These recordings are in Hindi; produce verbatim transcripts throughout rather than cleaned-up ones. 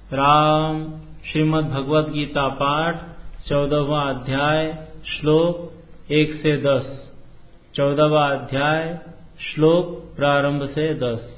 राम। श्रीमद् भगवद गीता पाठ चौदहवां अध्याय श्लोक एक से दस। चौदहवां अध्याय श्लोक प्रारंभ से दस।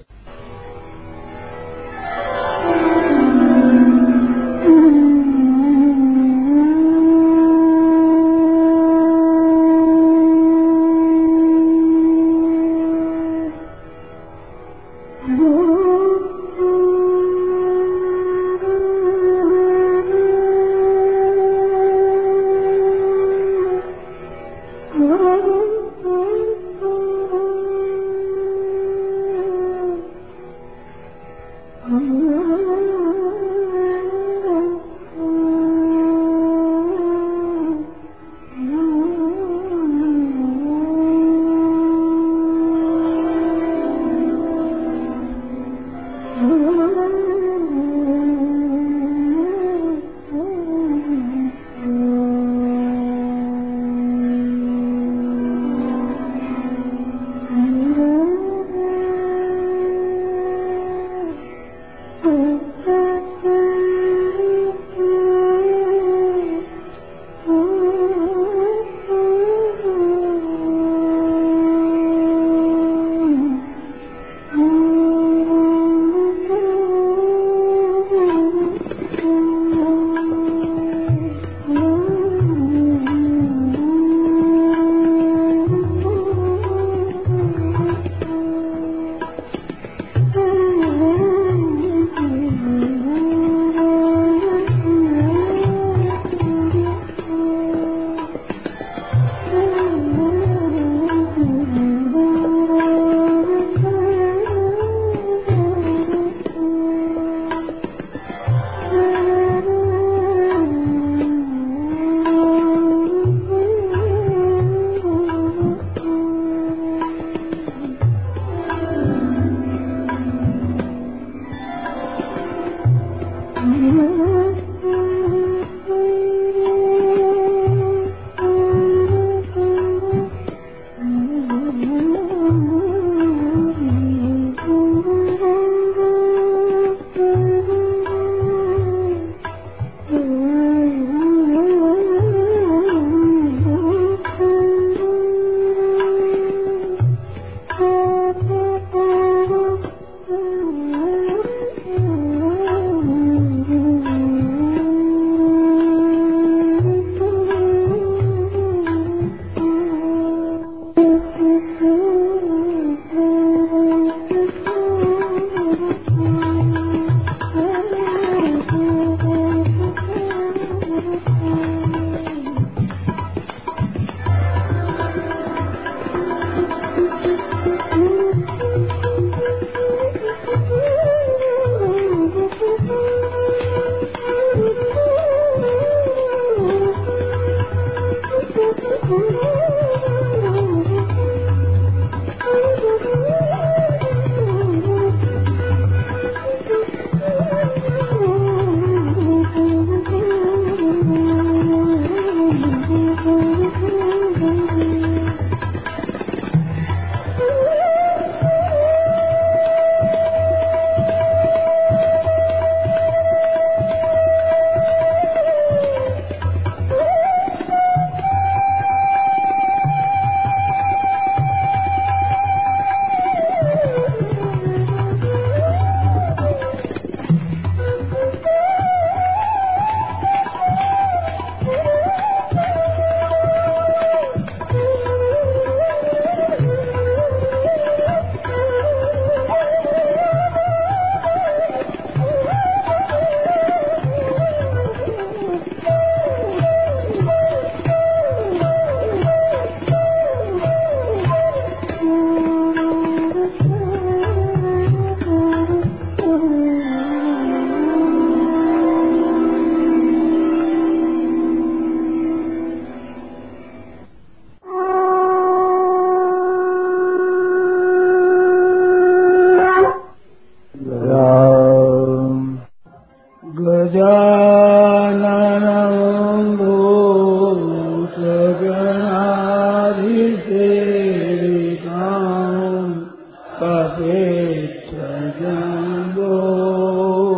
पवित्र जंबो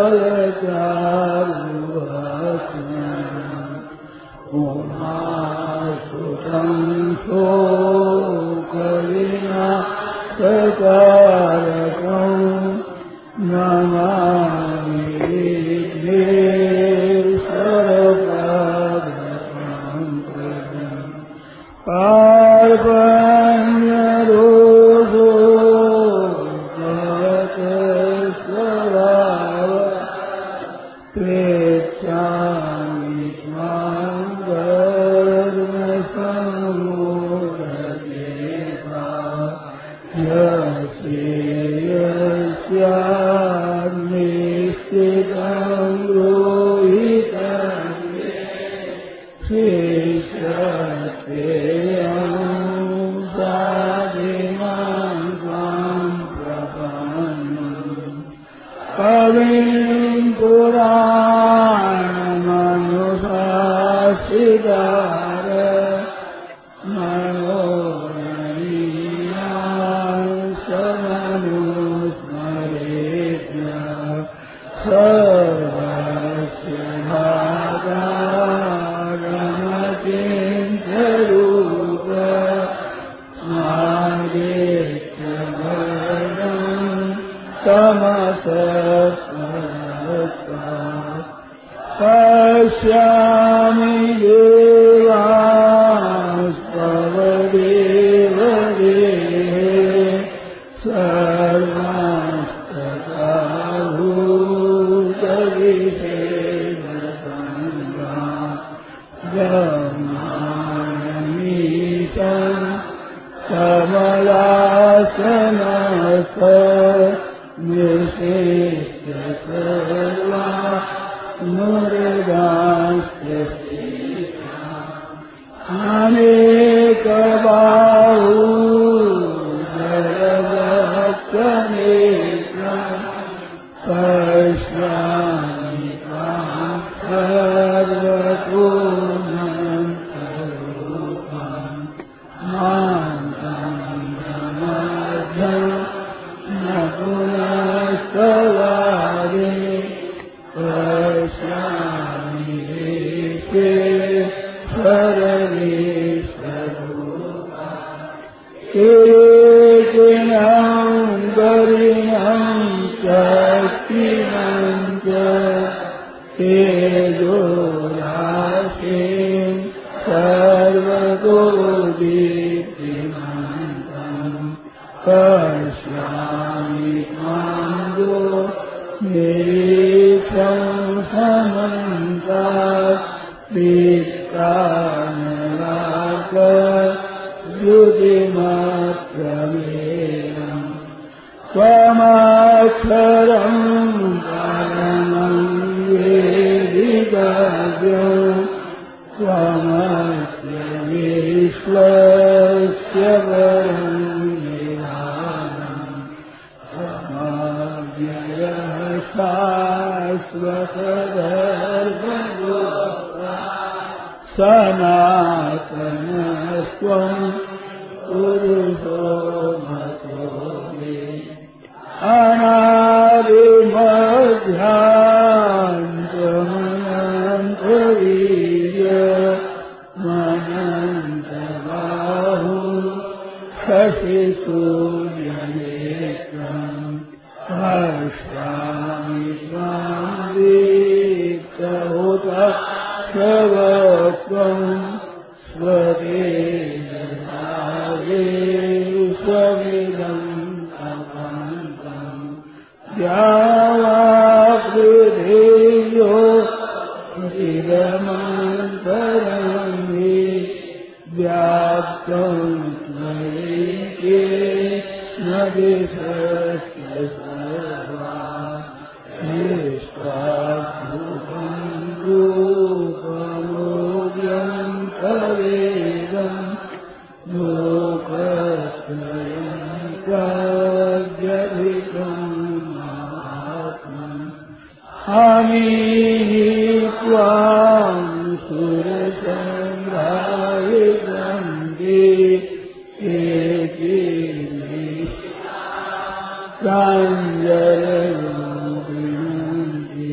Sanjay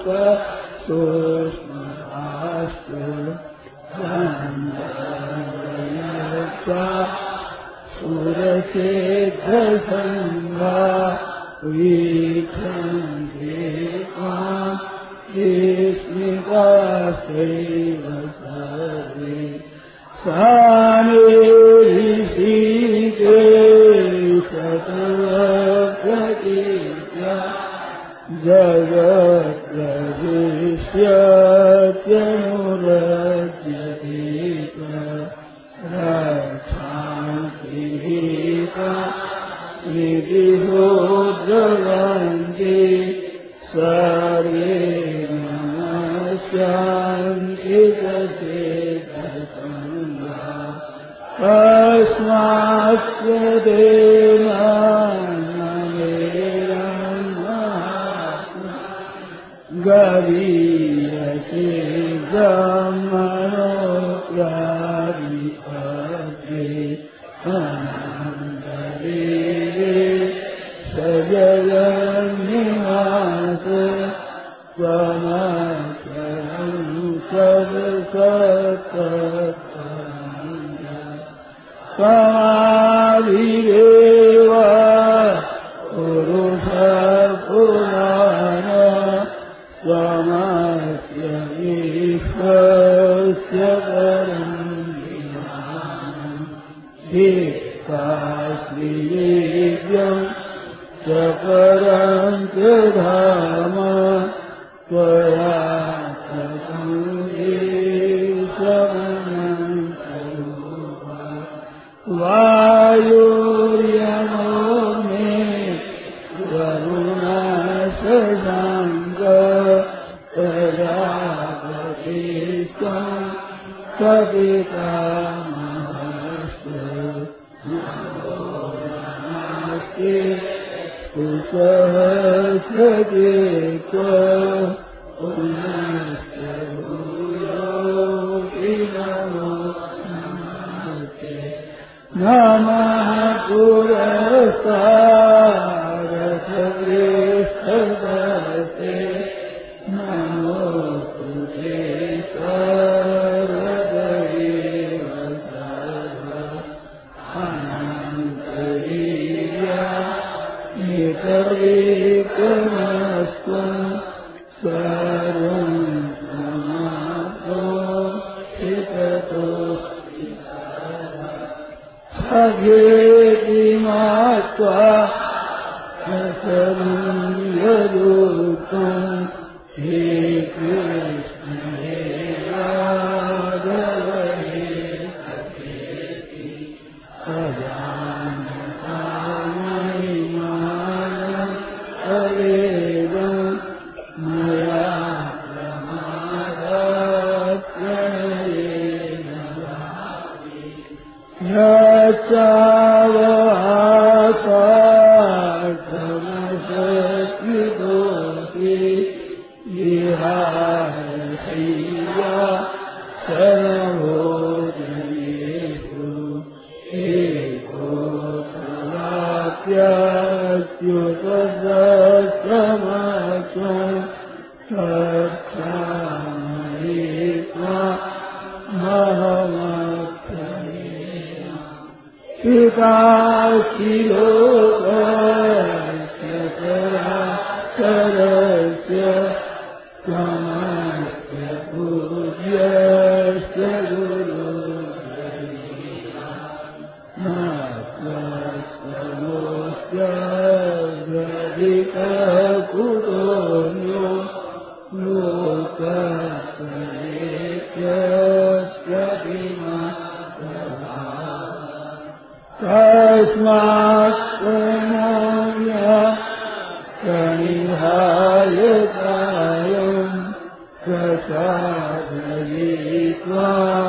सूक्ष्मभाषु सुरसिद्धसंगा वीक्षन्ते त्वाम् विस्मितास्तेव सर्वे सानिरीकेशतुरप्रतीत्या जगत्प्रविश्यत्यनुरज्यते रक्षांसिता निधिहोद्रवन्ति सर्वे नमस्यान्ति तसेतसंगा अस्मास्य देवानामेरम् गरीयसे ब्रह्मणोऽप्यादिपत्रे अनन्तरे सजगन्निवास त्वमक्षरम् सदसत्तत्त्वम् त्वमादिदेव पुरुषः पुराण त्वमस्य विश्वस्य परम् ज्ञानम् धिक्काश्रीवेद्यम् च परम् च धाम त्वया वायुर्यमो मे वरुणशशाङ्क प्रजापतिस्त्वम् कपितामहस्य नमस्ते कुशलसचेत पुनश्च भूयोऽपि नमो नमस्ते नमः पुरस्तादसदे नमोऽस्तु ते सर्वदेव सर्व अनन्तरीर्या नितर्विक्रमस्त्वम् सर्वम् समाप्तो हिततो अघेति मात्वा असमयदुःखम् हे कृष्ण हे राघव हे सखेति अजानता महिमानम् अवेदम् मया प्रमादात् प्रणयेन यच्चावहासार्थमशक्तिदोषि विहारशय्या सर्वभोजनेषु एकोपवाक्याच्युतसहस्रमक्षम् रक्षामहे त्वामहमक्षये पिताशिलोकस्य चराचरस्य त्वमस्य पूज्यस्य गुरुर्गरीया नास्त्यमोऽस्त्यधिककुतोऽन्यो लोकत्रयेत्यस्यतिमा तस्मात् प्रणम्य प्रणिधाय कायम् प्रसादयित्वा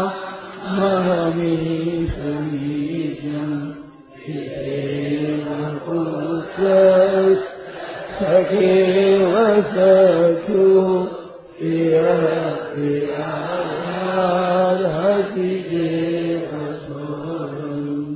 महमीषु नीत्यम् हितेव पुत्रः सखेव सख्यो प्रियः प्रियार्हसि देवसोऽहम्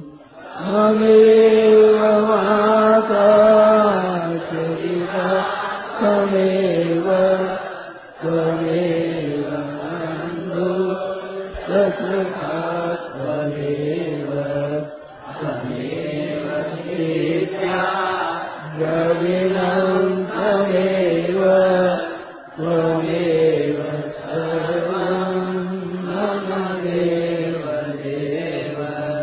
ममेव माता च पिता त्वमेव त्वमेव बन्धु सखा त्वमेव त्वमेव नित्या द्रविणं त्वमेव त्वमेव सर्वं मम देव देव।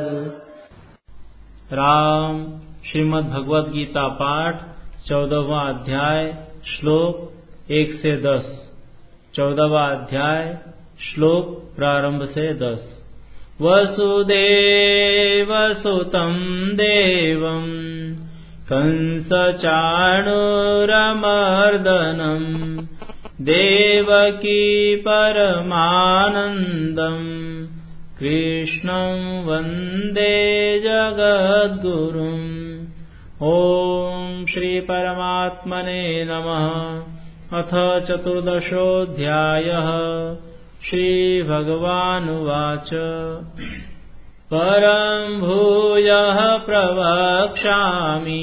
राम श्रीमद् भगवद गीता पाठ चौदहवां अध्याय श्लोक एक से दस। चौदहवां अध्याय श्लोक प्रारंभ से दस। वसुदेव सुतं देवं कंसचाणूरमर्दनं देवकी परमानन्दं कृष्णं वन्दे जगद्गुरुम्। ॐ श्री परमात्मने नमः। अथ चतुर्दशोऽध्यायः। श्रीभगवानुवाच परं भूयः प्रवक्ष्यामि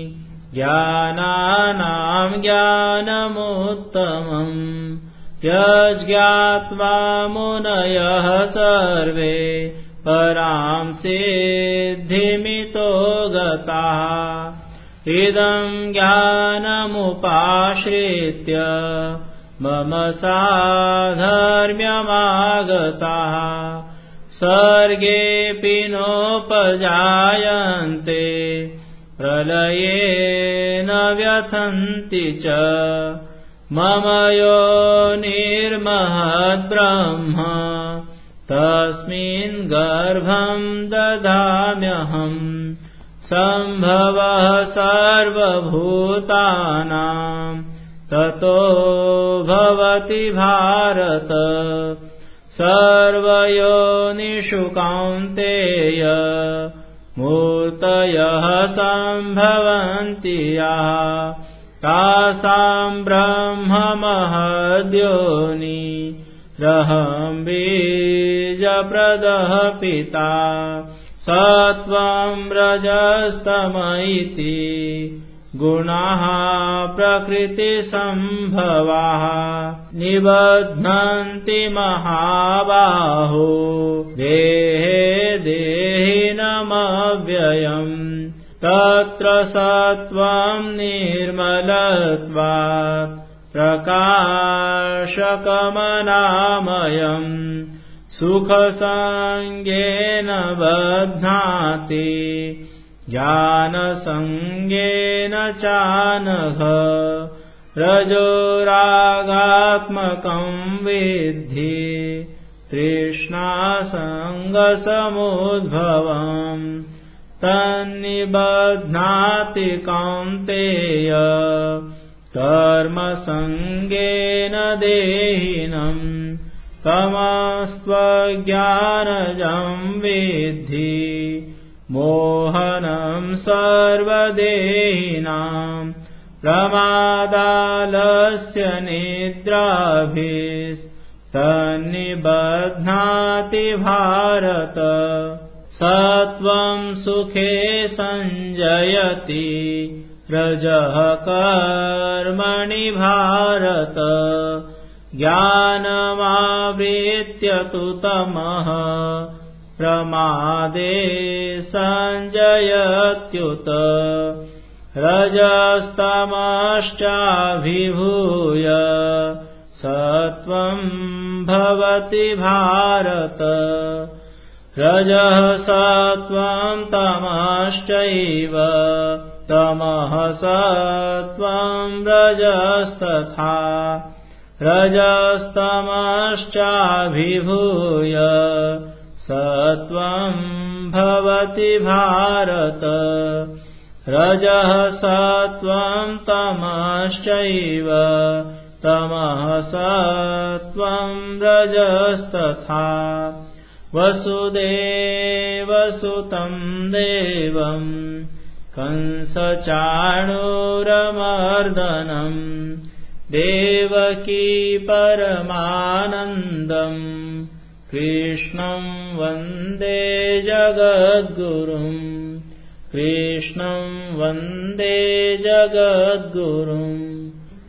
ज्ञानानां ज्ञानमुत्तमम् यज्ज्ञात्वा मुनयः सर्वे परां सिद्धिमितो गताः। इदं ज्ञानमुपाश्रित्य मम साधर्म्यमागताः सर्गेऽपि नोपजायन्ते प्रलये न व्यथन्ति च। मम योनिर्महद्ब्रह्म तस्मिन् गर्भं दधाम्यहम्। सम्भवः सर्वभूतानां ततो भवति भारत। सर्वयोनिषु कौन्तेय मूर्तयः सम्भवन्ति याः तासां ब्रह्म महद्योनि रहं बीजप्रदः पिता। सत्त्वं रजस्तम इति गुणाः प्रकृतिसम्भवाः निबध्नन्ति महाबाहो देहे देहिनमव्ययम्। तत्र सत्त्वं निर्मलत्वात् प्रकाशकमनामयम् सुखसंज्ञेन बध्नाति ज्ञानसंज्ञेन चानघ। रजोरागात्मकं विद्धि तृष्णासङ्गसमुद्भवम् तन्निबध्नाति कौन्तेय कर्मसंज्ञेन देहिनम्। तमस्त्वज्ञानजं विद्धि मोहनं सर्वदेहिनां। प्रमादालस्य निद्राभिस्तन्निबध्नाति भारत। सत्त्वं सुखे संजयति रजः कर्मणि भारत। ज्ञानमावृत्य तु तमः प्रमादे संजयत्युत। रजस्तमश्चाभिभूय सत्त्वं भवति भारत। रजः सत्त्वं तमश्चैव तमः सत्त्वं रजस्तथा। रजस्तमश्चाभिभूय सत्त्वं भवति भारत। रजः सत्त्वं तमश्चैव तमः सत्त्वं रजस्तथा। वसुदेवसुतं देवं कंसचाणूरमर्दनं देवकी परमानन्दं कृष्णं वन्दे जगद्गुरुम्। कृष्णं वन्दे जगद्गुरुम्।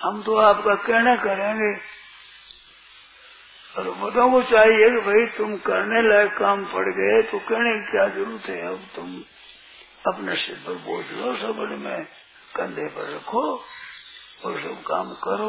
हम तो आपका कहना करेंगे। और बड़ों को चाहिए कि भाई तुम करने लायक काम पड़ गए तो कहने की क्या जरूरत है। अब तुम अपने सिर पर बोझ लो, सब में कंधे पर रखो और सब काम करो।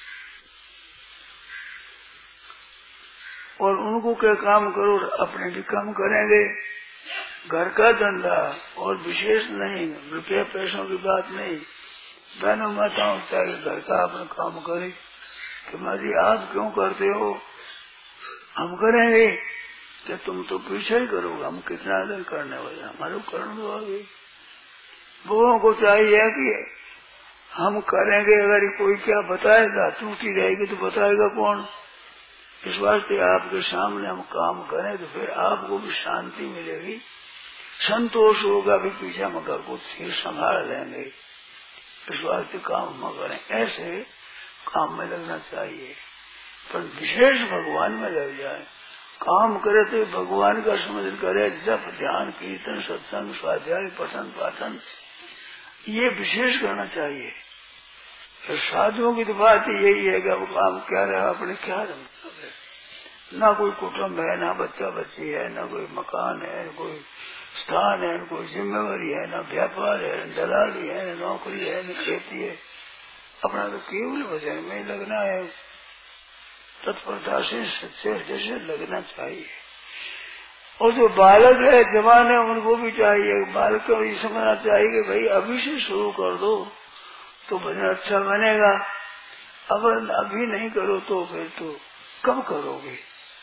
और उनको क्या काम करो, अपने भी काम करेंगे। घर का धंधा और विशेष नहीं, रुपये पैसों की बात नहीं। बहनों माताओं चाहिए घर का अपना काम करे कि माँ जी आप क्यों करते हो, हम करेंगे कि तुम तो पीछे ही करोगे, हम कितना दिन करने वाले, हमारे करने दो आगे। बहुओं को चाहिए कि हम करेंगे, अगर कोई क्या बताएगा टूटी रहेगी तो बताएगा कौन। इस वास्ते आपके सामने हम काम करें तो फिर आपको भी शांति मिलेगी, संतोष होगा, भी पीछे हम घर को ठीक संभाल लेंगे। इस वास्ते काम हम करें, ऐसे काम में लगना चाहिए। पर विशेष भगवान में लग जाए, काम करे तो भगवान का समझ करे, जप ध्यान कीर्तन सत्संग स्वाध्याय पठन पाठन ये विशेष करना चाहिए। तो साधुओं की तो बात यही है कि अब काम क्या रहा, अपने क्या रहा, ना कोई कुटुंब है, ना बच्चा बच्ची है, ना कोई मकान है, न कोई स्थान है, न कोई जिम्मेवारी है, ना व्यापार है, न दलाली है, न नौकरी है, न खेती है। अपना तो केवल भजन में लगना है, तत्परता से सच्चे जैसे लगना चाहिए। और जो बालक है जवान है उनको भी चाहिए, बालक को भी समझना चाहिए कि भाई अभी से शुरू कर दो तो भजन अच्छा बनेगा। अगर अभी नहीं करो तो फिर तो कब करोगे।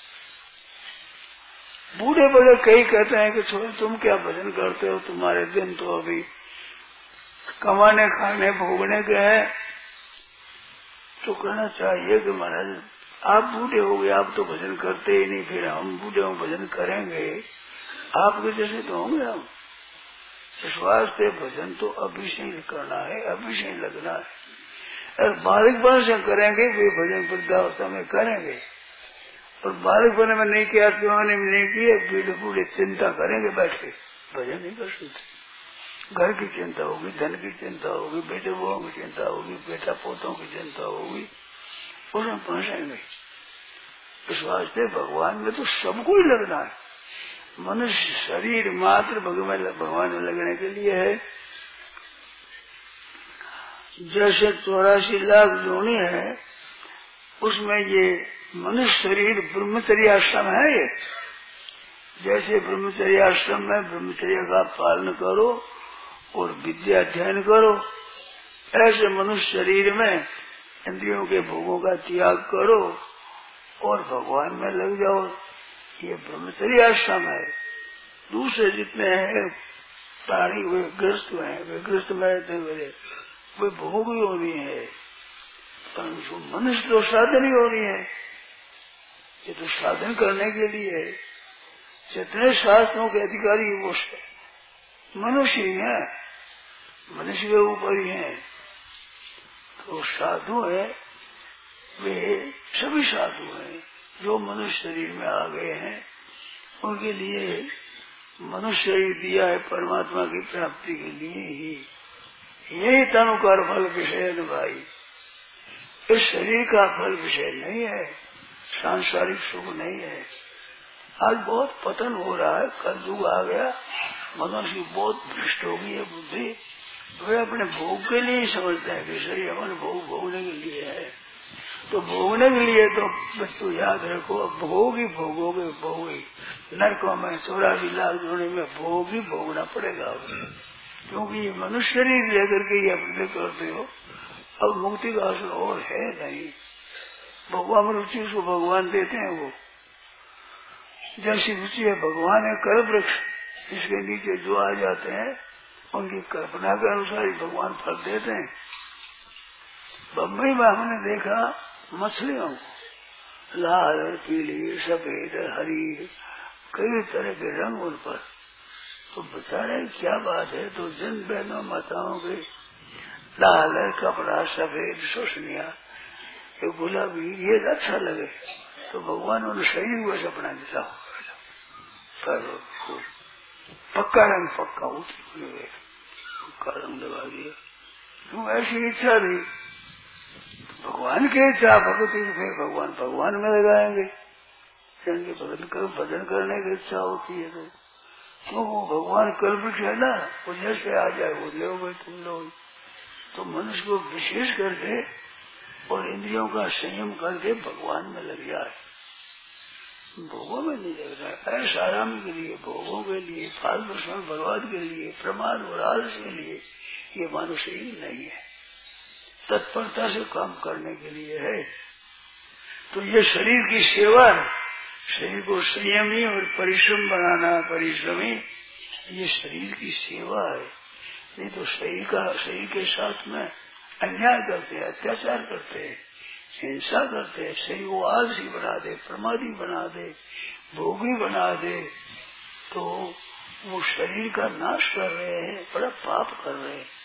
बूढ़े बड़े कई कहते हैं कि छोड़ तुम क्या भजन करते हो, तुम्हारे दिन तो अभी कमाने खाने भोगने के हैं। तो कहना चाहिए कि महाराज आप बूढ़े हो गए, आप तो भजन करते ही नहीं, फिर हम बूढ़े हो भजन करेंगे, आपके जैसे तो होंगे हम। इस वास्ते भजन तो अभी से ही करना है, अभी से ही लगना है। और बालिकपन से करेंगे वे भजन वृद्धावस्था में करेंगे, और बालिकपन में नहीं किया, जवानी में नहीं किए, बूढ़े बूढ़े चिंता करेंगे बैठे, भजन नहीं कर सकते। घर की चिंता होगी, धन की चिंता होगी, बेटे बहुओं की चिंता होगी, बेटा पोतों की चिंता होगी, उसमें पहुंचेंगे। इस वास्ते भगवान में तो सबको ही लगना है। मनुष्य शरीर मात्र भगवान भगवान में लगने के लिए है। जैसे चौरासी लाख जोनी है, उसमें ये मनुष्य शरीर ब्रह्मचर्य आश्रम है। ये जैसे ब्रह्मचर्य आश्रम में ब्रह्मचर्य का पालन करो और विद्या अध्ययन करो, ऐसे मनुष्य शरीर में इंद्रियों के भोगों का त्याग करो और भगवान में लग जाओ। ये ब्रह्मचर्य आश्रम है। दूसरे जितने हैं प्राणी वे ग्रस्त हैं, वे ग्रस्त में रहते हुए वे भोग ही होनी है, परंतु मनुष्य तो साधन ही होनी है। ये तो साधन करने के लिए है। जितने शास्त्रों के अधिकारी वो मनुष्य ही है, मनुष्य के ऊपर ही है। तो साधु है, वे सभी साधु हैं जो मनुष्य शरीर में आ गए हैं। उनके लिए मनुष्य शरीर दिया है परमात्मा की प्राप्ति के लिए ही। यही तनु कर फल विषय न भाई, इस शरीर का फल विषय नहीं है, सांसारिक सुख नहीं है। आज बहुत पतन हो रहा है, कलयुग आ गया, मनुष्य बहुत भ्रष्ट हो गई है बुद्धि। वे अपने भोग के लिए ही समझते हैं कि शरीर हमारे भोग भोगने के लिए है। तो भोगने के लिए तो बच्चों याद रखो, भोग ही भोगोगे, भोग ही नरकों में चौरासी लाख जोड़े में भोग ही भोगना पड़ेगा। क्योंकि ये मनुष्य शरीर लेकर के ये अपने करते हो, अब मुक्ति का अवसर और है नहीं। भगवान रुचि उसको भगवान देते हैं। वो जैसी रुचि है भगवान है कर वृक्ष, इसके नीचे जो आ जाते हैं उनकी कल्पना के अनुसार ही भगवान फल देते हैं। बम्बई में हमने देखा मछलियों को, लाल पीली सफेद हरी कई तरह के रंग उन पर। तो बेचारे क्या बात है, तो जिन बहनों माताओं के लाल कपड़ा सफेद सोशनिया ये गुलाबी ये अच्छा लगे, तो भगवान उन्हें सही हुआ सपना दिया करो, पक्का रंग पक्का उतर पक्का रंग लगा दिया। क्यों ऐसी इच्छा थी, भगवान के इच्छा भगवती फिर भगवान भगवान में लगाएंगे। जिनके भजन कर भजन करने की इच्छा होती है तो क्यों वो भगवान कल्पित है ना, वो जैसे आ जाए वो ले भाई तुम लोग। तो मनुष्य को विशेष करके और इंद्रियों का संयम करके भगवान में लग जाए, भोगों में नहीं लग रहा है। ऐसा आराम के लिए, भोगों के लिए, फालतू समय बर्बाद के लिए, प्रमाद और आलस के लिए ये मनुष्य ही नहीं है, तत्परता से काम करने के लिए है। तो ये शरीर की सेवा है, शरीर को संयमी और परिश्रम बनाना, परिश्रमी, ये शरीर की सेवा है। नहीं तो शरीर का शरीर के साथ में अन्याय करते हैं, अत्याचार करते हैं, हिंसा करते हैं, शरीर को आलसी बना दे, प्रमादी बना दे, भोगी बना दे, तो वो शरीर का नाश कर रहे हैं, बड़ा पाप कर रहे हैं।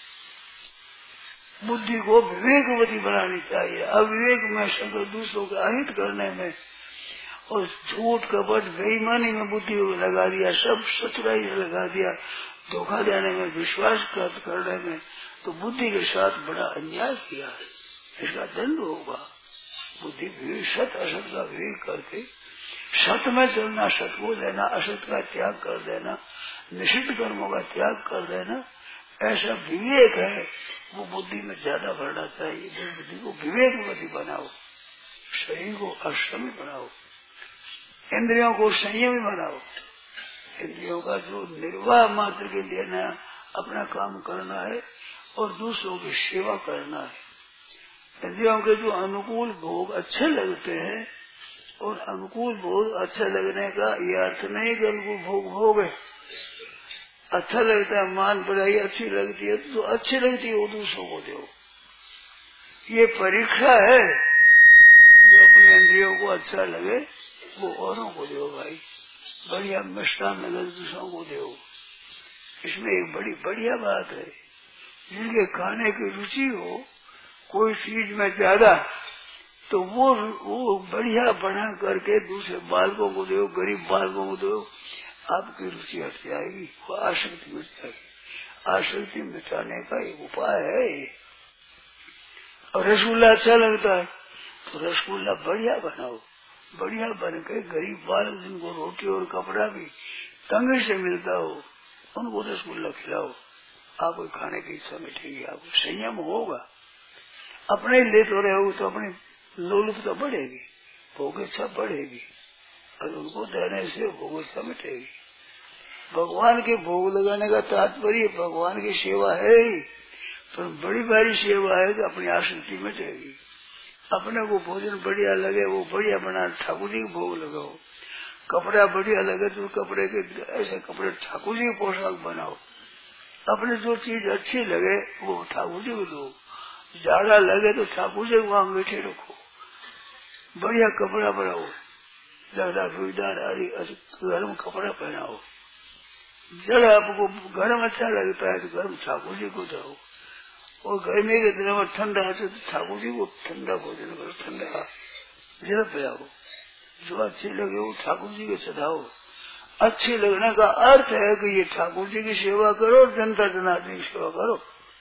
बुद्धि को विवेकवती बनानी चाहिए। अविवेक में शंकर दूसरों के अहित करने में और झूठ कपट बेईमानी में बुद्धि को लगा दिया, सब सचराई लगा दिया, धोखा देने में, विश्वासघात करने में, तो बुद्धि के साथ बड़ा अन्याय किया है, इसका दंड होगा। बुद्धि भी सत असत का विवेक करके सत में चलना, सत को लेना, असत का त्याग कर देना, निषिद्ध कर्मों का त्याग कर देना, ऐसा विवेक है वो बुद्धि में ज्यादा बढ़ना चाहिए। बुद्धि को विवेकवती बनाओ, शरीर को अश्रमी बनाओ, इंद्रियों को संयमी बनाओ। इंद्रियों का जो निर्वाह मात्र के लिए न अपना काम करना है और दूसरों की सेवा करना है। इंद्रियों के जो अनुकूल भोग अच्छे लगते हैं, और अनुकूल भोग अच्छा लगने का ये अर्थ नहीं कि अनुकूल भोग भोग है, अच्छा लगता है, मान पढ़ाई अच्छी लगती है तो अच्छी लगती है वो दूसरों को दो। ये परीक्षा है, जो अपने इंद्रियों को अच्छा लगे वो औरों को दो भाई। बढ़िया मिष्टान लगे दूसरों को दो। इसमें एक बड़ी बढ़िया बात है, जिनके खाने की रुचि हो कोई चीज में ज्यादा, तो वो वो बढ़िया बना करके दूसरे बालकों को दो, गरीब बालकों को दो, आपकी रुचि हट जाएगी, वो आसक्ति मिट जाएगी। आसक्ति मिटाने का एक उपाय है। और रसगुल्ला अच्छा लगता है तो रसगुल्ला बढ़िया बनाओ, बढ़िया बन के गरीब बालक जिनको रोटी और कपड़ा भी तंगी से मिलता हो उनको रसगुल्ला खिलाओ, आपको खाने की इच्छा मिटेगी, आपको संयम होगा। अपने ले तो रहोगे तो अपनी लोलुपता बढ़ेगी, भोग इच्छा बढ़ेगी, और उनको देने से भोग इच्छा मिटेगी। भगवान के भोग लगाने का तात्पर्य भगवान की सेवा है ही, पर बड़ी भारी सेवा है कि अपनी आसक्ति मिटेगी। अपने को भोजन बढ़िया लगे वो बढ़िया बना ठाकुर जी के भोग लगाओ, कपड़ा बढ़िया लगे तो कपड़े के ऐसे कपड़े ठाकुर जी के पोशाक बनाओ। अपने जो चीज अच्छी लगे वो ठाकुर जी को दो, ज्यादा लगे तो ठाकुर जी को अंगीठे रखो, बढ़िया कपड़ा बनाओ, ज्यादा चूड़ीदार आदि गर्म कपड़ा पहनाओ। जब आपको गर्म अच्छा लगता है तो गर्म ठाकुर जी को दो, और गर्मी के दिनों में ठंडा है तो ठाकुर जी को ठंडा भोजन करो, ठंडा जल पिलाओ, जो अच्छी लगे वो ठाकुर जी को चढ़ाओ। अच्छे लगने का अर्थ है कि ये ठाकुर जी की सेवा करो और जनता जनार्दन की सेवा करो।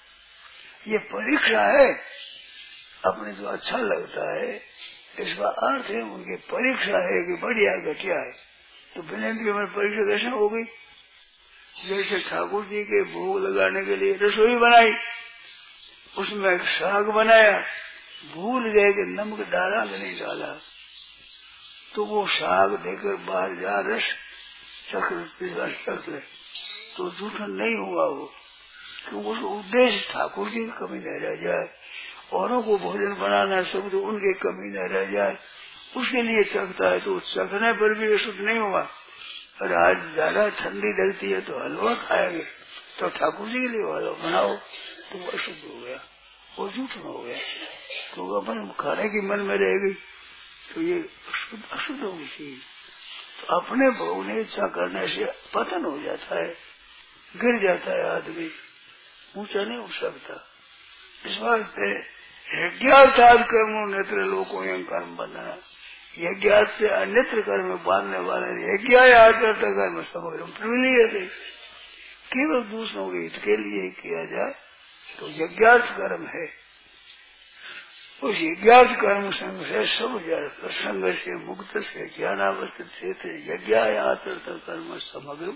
ये परीक्षा है, अपने जो अच्छा लगता है इसका अर्थ है उनकी परीक्षा है कि बढ़िया घटिया है। तो बिना की हमारी परीक्षा कैसे हो गई? जैसे ठाकुर जी के भोग लगाने के लिए रसोई बनाई, उसमें साग बनाया, भूल गए कि नमक डाला कि नहीं डाला, तो वो साग देकर बाहर जा रस चक्र चख ले तो जूठन नहीं हुआ वो, क्योंकि उस उद्देश्य ठाकुर जी की कमी न रह जाए, औरों को भोजन बनाना सब तो उनकी कमी न रह जाए, उसके लिए चखता है। तो चखने पर भी अशुद्ध नहीं हुआ। और आज ज्यादा ठंडी लगती है तो हलवा खाएंगे, तो ठाकुर जी के लिए हलवा बनाओ तो वो अशुद्ध हो गया, वो जूठन हो गया, तो अपन खाने की मन में रहेगी तो ये अशुद्ध अशुद्ध होगी चीज। तो अपने भोग ने इच्छा करने से पतन हो जाता है, गिर जाता है आदमी, ऊंचा नहीं उठ सकता। इस वास्ते यज्ञार्थात् कर्मो नेत्र लोको यं कर्म बंधना, यज्ञात से अन्यत्र कर्म बांधने वाले यज्ञायाचरत कर्म समग्र प्रविलीयते, केवल दूसरों के हित के लिए किया जाए तो यज्ञार्थ कर्म है। उस यज्ञार्थ कर्म संग से सब जाकर संग से मुक्त से ज्ञानावस्थित से यज्ञ आचरत कर्म समग्र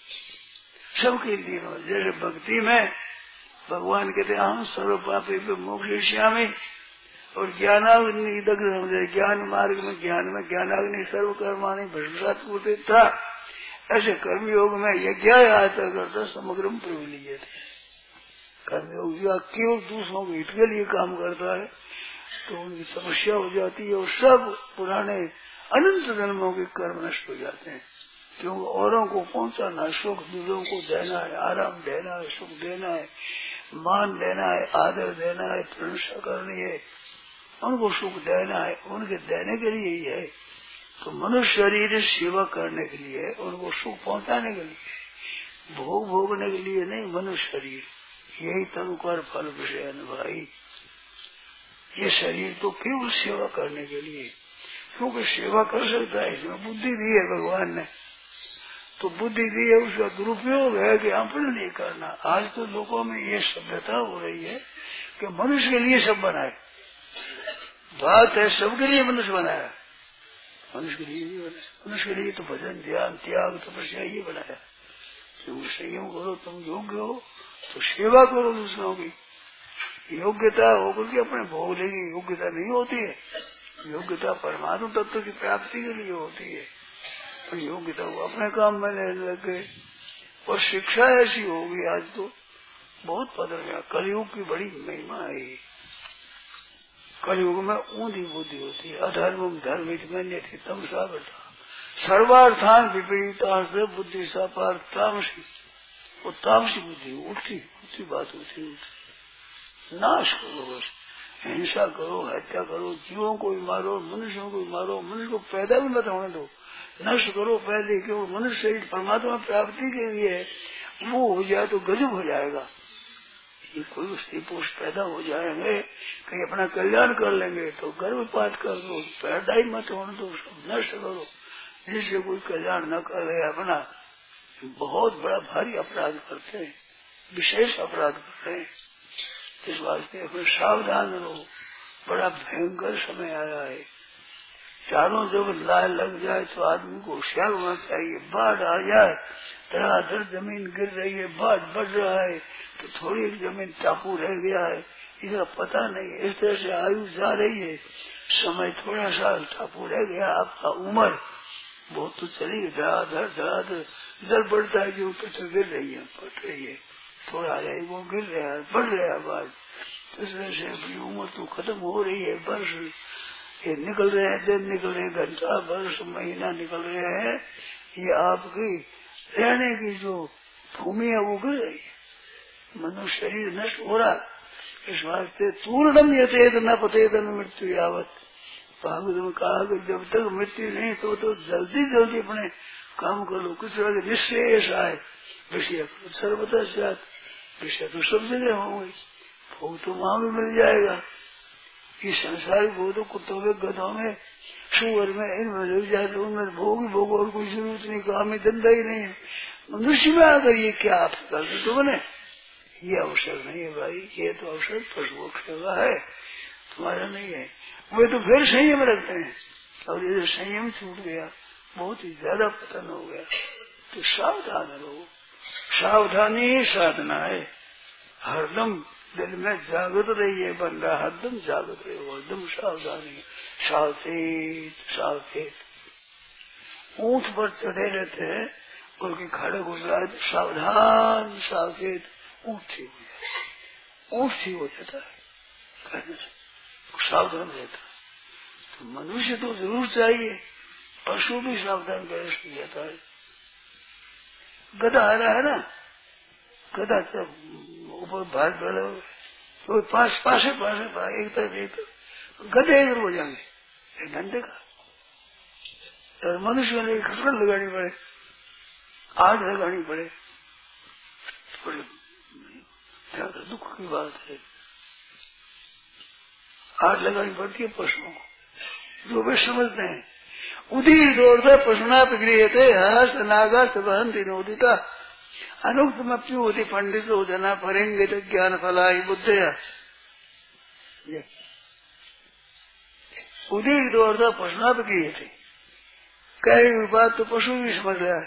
सबके लिए। जैसे भक्ति में भगवान कहते हैं हम सर्व पापी पे मोक्षयिष्यामि, और ज्ञानाग्नि ज्ञान मार्ग में ज्ञान में ज्ञानाग्नि सर्व कर्माणि भस्मसात् कुरुते था। ऐसे कर्मयोग में यज्ञ आचरण करता समग्र प्रविलीय थे। कर्मयोग या केवल दूसरों के हित के लिए काम करता है तो उनकी समस्या हो जाती है और सब पुराने अनंत जन्मों के कर्म नष्ट हो जाते हैं। क्योंकि औरों को पहुंचाना, सुख दूसरों को देना है, आराम देना है, सुख देना है, मान देना है, आदर देना है, प्रशंसा करनी है, उनको सुख देना है, उनके देने के लिए ही है। तो मनुष्य शरीर सेवा करने के लिए, उनको सुख पहुंचाने के लिए, भोग भोगने के लिए नहीं। मनुष्य शरीर यही तनुकर फल विषय भाई, ये शरीर तो केवल सेवा करने के लिए, क्योंकि सेवा कर सकता है, इसमें बुद्धि दी है भगवान ने, तो बुद्धि दी है, उसका दुरुपयोग है कि अपने लिए करना। आज तो लोगों में ये सभ्यता हो रही है कि मनुष्य के लिए सब बनाए। बात है सबके लिए मनुष्य बनाया, मनुष्य के लिए नहीं बनाया। मनुष्य के लिए तो भजन ध्यान त्याग तपस्या ये बनाया। क्योंकि संयम करो, तुम योग्य हो तो सेवा करो दूसरों की। योग्यता होकर के अपने भोग लेगी, योग्यता नहीं होती है। योग्यता परमात्मा तत्व की प्राप्ति के लिए होती है, और योग्यता को अपने काम में लेने लग गए। और शिक्षा ऐसी होगी आज तो बहुत बदल गया। कलयुग की बड़ी महिमा है। कलयुग में ऊंधी बुद्धि होती है। अधर्म धर्म में तमसा बैठा सर्वार्थान विपरीता से बुद्धि सा पार्थ तामसी। वो तामसी बुद्धि उठती उठती बात होती है। नाश करो, बस हिंसा करो, हत्या करो, जीवों को भी मारो, मनुष्यों को भी मारो, मनुष्य को पैदा भी मत होने दो, नष्ट करो पहले। क्यों? मनुष्य शरीर परमात्मा प्राप्ति के लिए वो हो जाए तो गजब हो जाएगा। ये कोई स्त्री पुरुष पैदा हो जाएंगे, कहीं अपना कल्याण कर लेंगे तो गर्भपात कर दो, पैदा ही मत होने दो, सब नष्ट करो, जिससे कोई कल्याण न कर ले अपना। बहुत बड़ा भारी अपराध करते हैं, विशेष अपराध करते हैं। इस वास्ते अपने सावधान रहो। बड़ा भयंकर समय आया है। चारों जब लाल लग जाए तो आदमी को होशियार होना चाहिए। बाढ़ आ जाए, धड़ाधड़ जमीन गिर रही है, बाढ़ बढ़ रहा है, तो थोड़ी एक जमीन टापू रह गया है, इसका पता नहीं है। इस तरह से आयु जा रही है, समय थोड़ा सा टापू रह गया, आपका उम्र बहुत तो चली, धड़ाधड़ धड़ाधड़ जल बढ़ता है, जो ऊपर गिर रही है, पट रही है, थोड़ा आ जाए वो गिर रहा है, बढ़ रहा है बाढ़। तो इस तरह से अपनी उम्र तो खत्म हो रही है। वर्ष ये निकल रहे हैं, दिन निकल रहे हैं, घंटा वर्ष महीना निकल रहे हैं, ये आपकी रहने की जो भूमि है वो गिर रही है। मनुष्य शरीर नष्ट हो रहा है। इस वास्ते पूर्णम यथेत न पतेत न मृत्यु यावत। भागवत में कहा कि जब तक मृत्यु नहीं तो तो जल्दी जल्दी अपने काम कर लो। कुछ तरह के निश्चय आए विषय सर्वथा साथ विषय तो सब जगह होंगे, भोग तो वहां भी मिल जाएगा। ये संसारिक भोग तो कुत्तों के गधों में सुअर में इनमें लग जाए तो उनमें भोग ही भोग, और कोई जरूरत नहीं, काम में धंधा ही नहीं है। मनुष्य में आकर ये क्या आप करते तो बने, ये अवसर नहीं है भाई। ये तो अवसर पशुओं का है, तुम्हारा नहीं है। वे तो फिर संयम रखते हैं, और ये संयम छूट गया, बहुत ही ज्यादा पतन हो गया। तो सावधान रहो। सावधानी साधना है। हरदम दिल में जागृत रहिए, बंदा हरदम जागृत रहे, हरदम सावधानी, सावचेत सावचेत। ऊंट पर चढ़े रहते हैं, उनके खड़े हो जाए तो सावधान सावचेत, ऊंट ठीक हो जाए, ऊंट ठीक हो जाता है, सावधान रहता है। तो मनुष्य तो जरूर चाहिए, पशु भी सावधान करे हो जाता है। गधा आ रहा है ना, गधा सब ऊपर भाग डाला, तो पास पास है पास है एक तरफ एक तरफ गधे इधर हो जाएंगे, डंडे का। और मनुष्य ने खटखट लगानी पड़े, आग लगानी पड़े, थोड़ी दुख की बात है। आग लगानी पड़ती है पशुओं को, जो वे समझते हैं। उदीर दौड़ता पशुना गृह थे हस नागा सबहंती नोदिता अनुक्तमप्यु होती पंडित हो जना परेंगे तो ज्ञान फलाई बुद्धया। उदीर दौर था पशुना पे क्रिय थे। कई हुई बात तो पशु भी समझ गया,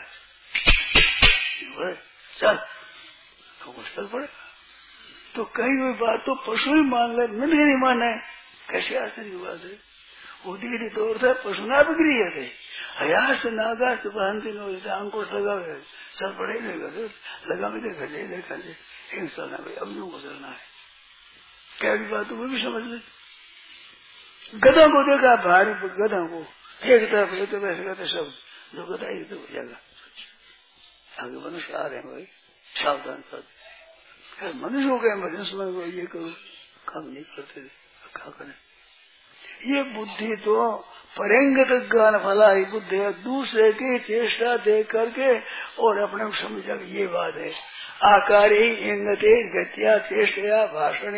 चल तो चल पड़ेगा। तो कई हुई बात तो पशु ही मान ले, मिल नहीं माने, कैसे आश्चर्य की बात है। उदीर दौर था पशुना पे क्रिय थे। हयास नागा से बहनती नो अंकुश लगा हुए चल पड़े नहीं लगा भी देखा जाए देखा जाए एक चलना भाई अब यूं गुजरना है। क्या भी बात वो भी समझ ले। गधा को देखा भारी गधा को एक तरफ लेते वैसे कहते सब जो गधा ही तो हो जाएगा। आगे मनुष्य आ रहे हैं भाई सावधान कर। मनुष्य हो गए मनुष्य ये करो काम नहीं करते क्या करें। ये बुद्धि तो परेंगत ज्ञान फला ही बुद्धि है, दूसरे की चेष्टा देख करके और अपने को समझा ये बात है। आकार ही इंगते गत्या चेष्टया भाषण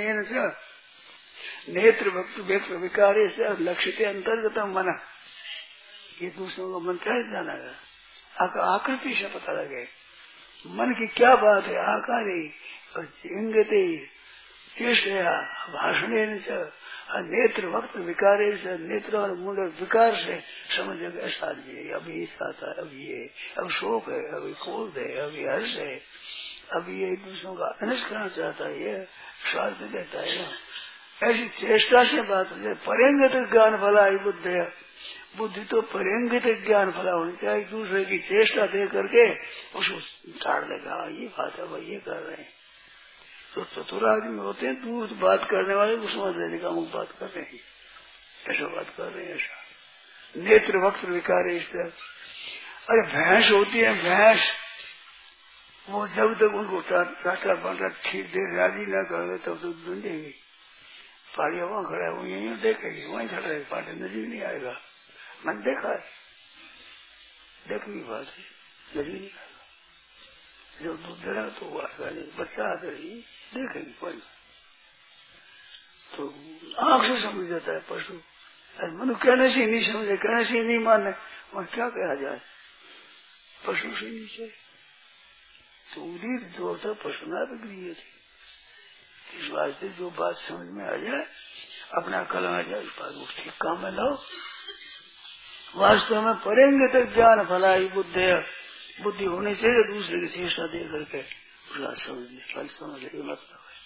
नेत्र भक्त व्यक्त विकारे से लक्ष्य अंतर्गत मना। ये दूसरों को मन क्या जाना है, आकृति से पता लगे मन की क्या बात है। आकार ही और इंगते चेष्टया भाषण नेत्र भक्त विकारे से नेत्र और मूल विकार से समझ ऐसा नहीं। अभी ऐसा था, अभी ये अब शोक है, अभी क्रोध है, अभी हर्ष है, अभी ये दूसरों का अनिष्ट करना चाहता है, ये स्वार्थ देता है। ऐसी चेष्टा से बात हो जाए। परेंगत ज्ञान फला ही बुद्धि है, बुद्धि तो परेंगत ज्ञान फला होनी चाहिए। दूसरे की चेष्टा दे करके उसको टाड़ देगा, ये बात है भाई ये कर रहे हैं। तो चतुर आदमी होते हैं दूर बात करने वाले को समझ लेने का हम बात कर रहे हैं, ऐसा बात कर रहे हैं ऐसा। नेत्र वक्त विकार है इस तरह। अरे भैंस होती है भैंस, वो जब तक उनको चाचा बांटा ठीक दे राजी न कर तब तो ढूंढेगी। पाड़िया वहां खड़ा है वो यही देखेगी, वहीं खड़ा है, पाटे नजर नहीं आएगा। मैंने देखा है, देखने की बात है, नजर नहीं आएगा। जब दूध दे रहा तो वो आएगा नहीं, बच्चा आकर ही देखेंगे कोई। तो आंख से समझ जाता है पशु। अरे मनु कहने से नहीं समझे, कहने से नहीं माने, वहां क्या कहा जाए, पशु से नीचे। तो उदीर जो था पशुना भी गृह थे। इस वास्ते जो बात समझ में आ जाए अपना कल आ जाए, इस बात ठीक काम में लाओ। वास्तव में परेंगे तक ज्ञान फलाई बुद्धि बुद्धि होनी चाहिए। दूसरे की चेष्टा दे करके उसका समझ फल समझ ले मतलब है।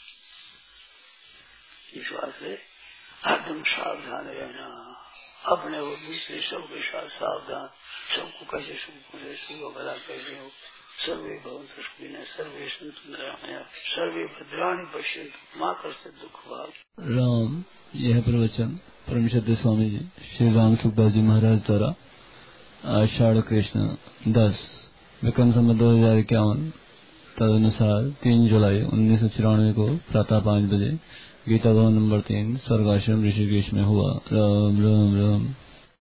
इस बात से एकदम सावधान रहना, अपने वो दूसरे सबके साथ सावधान। सबको कैसे सुख सुख भला कैसे हो। सर्वे भवन्तु सुखिनः सर्वे सन्तु निरामयाः सर्वे भद्राणि पश्यन्तु मां कश्चित् दुःख भाग्। राम यह प्रवचन परम श्रद्धेय स्वामी जी श्री राम सुखदास जी महाराज द्वारा आषाढ़ कृष्ण दस विक्रम संवत दो हजार इक्यावन तदनुसार तीन जुलाई उन्नीस सौ चौरानवे को प्रातः पाँच बजे गीता भवन नंबर तीन स्वर्गाश्रम ऋषिकेश में हुआ। राम राम राम।